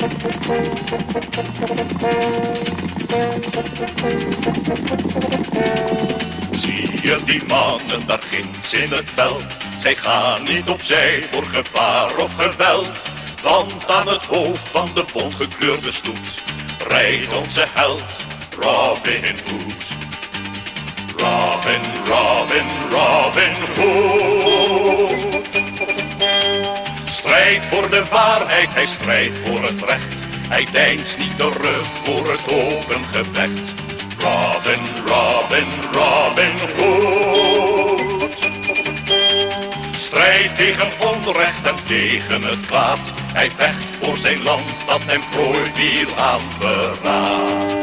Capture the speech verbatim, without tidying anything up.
Zie je die mannen daar ginds in het veld? Zij gaan niet opzij voor gevaar of geweld. Want aan het hoofd van de bontgekleurde stoet rijdt onze held Robin Hood. Robin, Robin, Robin Hood. Strijd voor de waarheid, hij strijdt voor het recht. Hij deinst niet terug voor het open gevecht. Robin, Robin, Robin Hood. Strijd tegen onrecht en tegen het kwaad. Hij vecht voor zijn land dat hem prooi viel aan verraad.